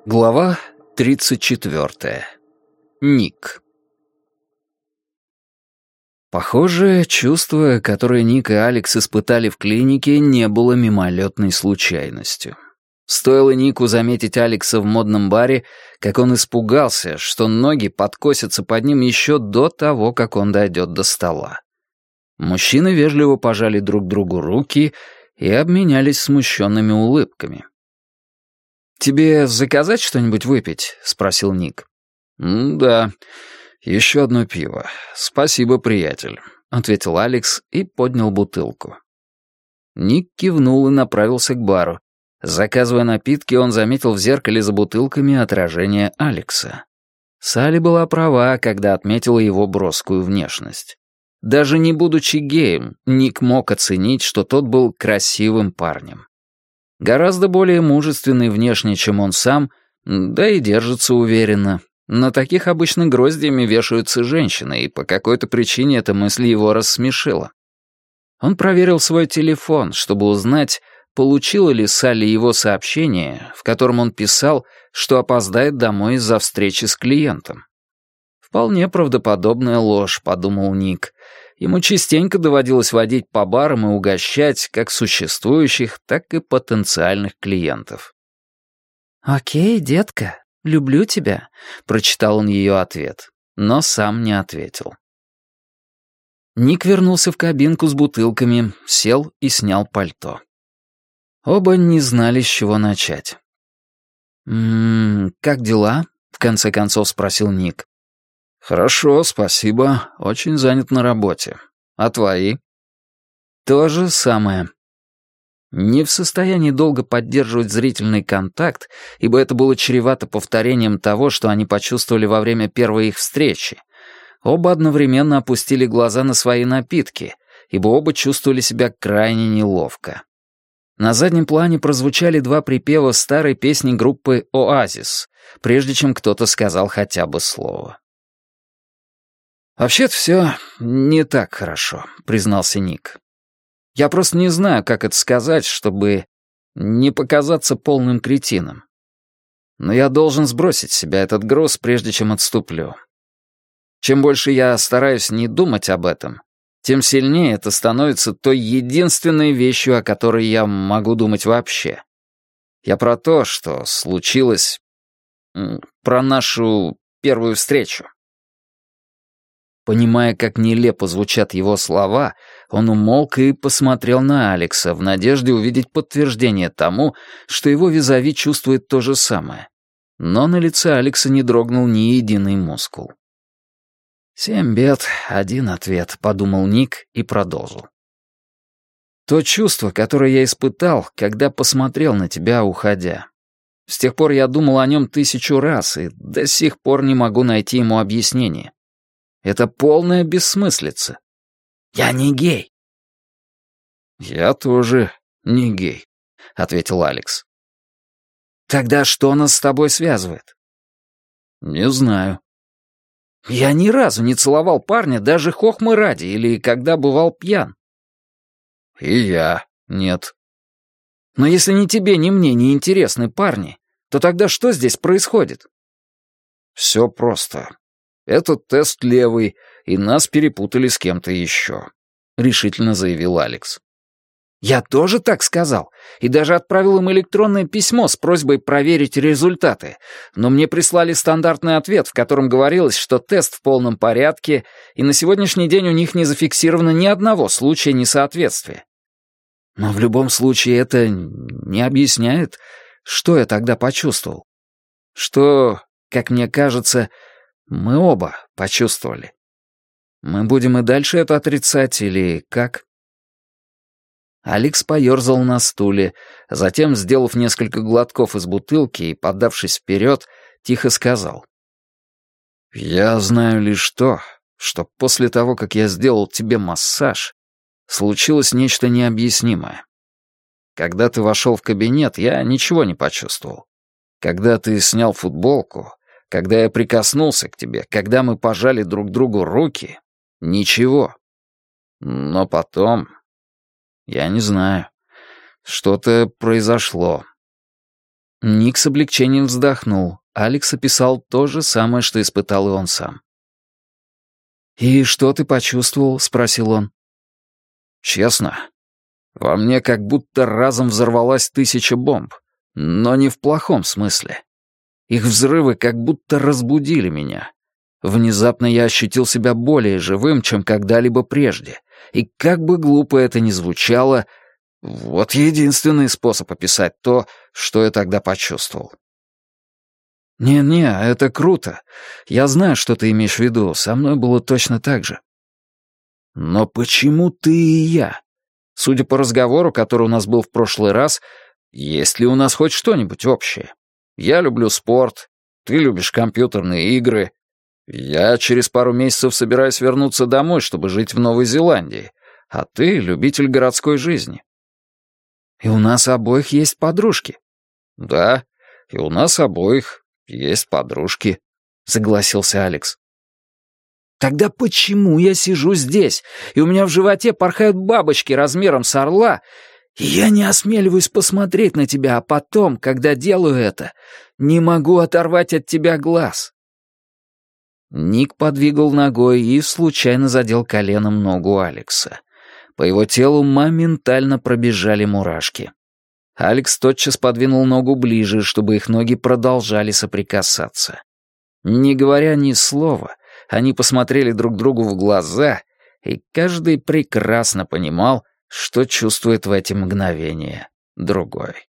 Глава 34. Ник. Похоже, чувство, которое Ник и Алекс испытали в клинике, не было мимолетной случайностью. Стоило Нику заметить Алекса в модном баре, как он испугался, что ноги подкосятся под ним еще до того, как он дойдет до стола. Мужчины вежливо пожали друг другу руки и обменялись смущенными улыбками. «Тебе заказать что-нибудь выпить?» — спросил Ник. «Да, еще одно пиво. Спасибо, приятель», — ответил Алекс и поднял бутылку. Ник кивнул и направился к бару. Заказывая напитки, он заметил в зеркале за бутылками отражение Алекса. Салли была права, когда отметила его броскую внешность. Даже не будучи геем, Ник мог оценить, что тот был красивым парнем. Гораздо более мужественный внешне, чем он сам, да и держится уверенно. На таких обычно гроздьями вешаются женщины, и по какой-то причине эта мысль его рассмешила. Он проверил свой телефон, чтобы узнать, получила ли Салли его сообщение, в котором он писал, что опоздает домой из-за встречи с клиентом. «Вполне правдоподобная ложь», — подумал Ник. Ему частенько доводилось водить по барам и угощать как существующих, так и потенциальных клиентов. «Окей, детка, люблю тебя», — прочитал он ее ответ, но сам не ответил. Ник вернулся в кабинку с бутылками, сел и снял пальто. Оба не знали, с чего начать. «Как дела?» — в конце концов спросил Ник. «Хорошо, спасибо. Очень занят на работе. А твои?» «То же самое». Не в состоянии долго поддерживать зрительный контакт, ибо это было чревато повторением того, что они почувствовали во время первой их встречи. Оба одновременно опустили глаза на свои напитки, ибо оба чувствовали себя крайне неловко. На заднем плане прозвучали два припева старой песни группы «Оазис», прежде чем кто-то сказал хотя бы слово. «Вообще-то все не так хорошо», — признался Ник. «Я просто не знаю, как это сказать, чтобы не показаться полным кретином. Но я должен сбросить с себя этот груз, прежде чем отступлю. Чем больше я стараюсь не думать об этом, тем сильнее это становится той единственной вещью, о которой я могу думать вообще. Я про то, что случилось, про нашу первую встречу». Понимая, как нелепо звучат его слова, он умолк и посмотрел на Алекса в надежде увидеть подтверждение тому, что его визави чувствует то же самое. Но на лице Алекса не дрогнул ни единый мускул. «7 бед, 1 ответ», — подумал Ник и продолжил. «То чувство, которое я испытал, когда посмотрел на тебя, уходя. С тех пор я думал о нем 1000 раз и до сих пор не могу найти ему объяснение. Это полная бессмыслица. Я не гей». «Я тоже не гей», — ответил Алекс. «Тогда что нас с тобой связывает?» «Не знаю». «Я ни разу не целовал парня даже хохмы ради или когда бывал пьян». «И я нет». «Но если ни тебе, ни мне не интересны парни, то тогда что здесь происходит?» «Все просто. Этот тест левый, и нас перепутали с кем-то еще», — решительно заявил Алекс. «Я тоже так сказал, и даже отправил им электронное письмо с просьбой проверить результаты, но мне прислали стандартный ответ, в котором говорилось, что тест в полном порядке, и на сегодняшний день у них не зафиксировано ни одного случая несоответствия. Но в любом случае это не объясняет, что я тогда почувствовал. Что, как мне кажется, мы оба почувствовали. Мы будем и дальше это отрицать или как?» Алекс поерзал на стуле, затем, сделав несколько глотков из бутылки и подавшись вперед, тихо сказал. «Я знаю лишь то, что после того, как я сделал тебе массаж, случилось нечто необъяснимое. Когда ты вошел в кабинет, я ничего не почувствовал. Когда ты снял футболку, когда я прикоснулся к тебе, когда мы пожали друг другу руки, ничего. Но потом, я не знаю, что-то произошло. Ник с облегчением вздохнул. Алекс описал то же самое, что испытал и он сам. «И что ты почувствовал?» — спросил он. «Честно, во мне как будто разом взорвалась 1000 бомб, но не в плохом смысле. Их взрывы как будто разбудили меня. Внезапно я ощутил себя более живым, чем когда-либо прежде, и как бы глупо это ни звучало, вот единственный способ описать то, что я тогда почувствовал». «Не-не, это круто. Я знаю, что ты имеешь в виду. Со мной было точно так же». «Но почему ты и я? Судя по разговору, который у нас был в прошлый раз, есть ли у нас хоть что-нибудь общее? Я люблю спорт, ты любишь компьютерные игры. Я через пару месяцев собираюсь вернуться домой, чтобы жить в Новой Зеландии, а ты любитель городской жизни». «И у нас обоих есть подружки». «Да, и у нас обоих есть подружки», — согласился Алекс. «Тогда почему я сижу здесь, и у меня в животе порхают бабочки размером с орла, и я не осмеливаюсь посмотреть на тебя, а потом, когда делаю это, не могу оторвать от тебя глаз?» Ник подвигал ногой и случайно задел коленом ногу Алекса. По его телу моментально пробежали мурашки. Алекс тотчас подвинул ногу ближе, чтобы их ноги продолжали соприкасаться. Не говоря ни слова, они посмотрели друг другу в глаза, и каждый прекрасно понимал, что чувствует в эти мгновения другой.